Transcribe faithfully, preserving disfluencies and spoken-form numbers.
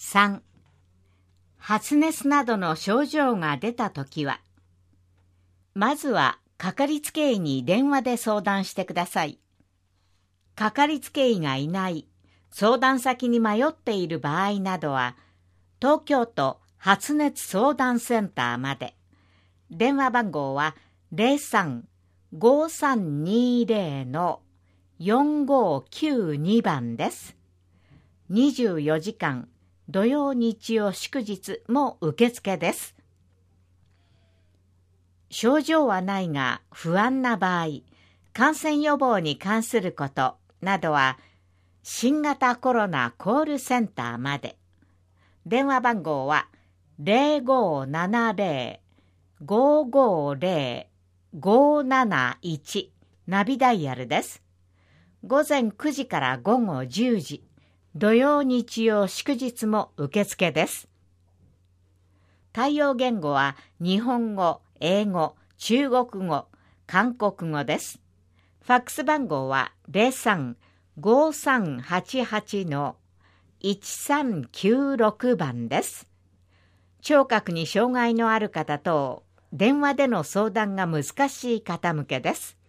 さん、発熱などの症状が出たときは、まずはかかりつけ医に電話で相談してください。かかりつけ医がいない、相談先に迷っている場合などは、東京都発熱相談センターまで。電話番号は ゼロさん ごーさんにーゼロ よんごーきゅうに 番です。にじゅうよじかん、土曜日曜祝日も受付です。症状はないが不安な場合、感染予防に関することなどは、新型コロナコールセンターまで。電話番号は ゼロごーななゼロ ごーごーゼロ ごーなないち ナビダイヤルです。午前くじから午後じゅうじ、土曜日曜祝日も受付です。対応言語は日本語、英語、中国語、韓国語です。ファックス番号は ゼロさん ごーさんはちはち いちさんきゅうろく 番です。聴覚に障害のある方と電話での相談が難しい方向けです。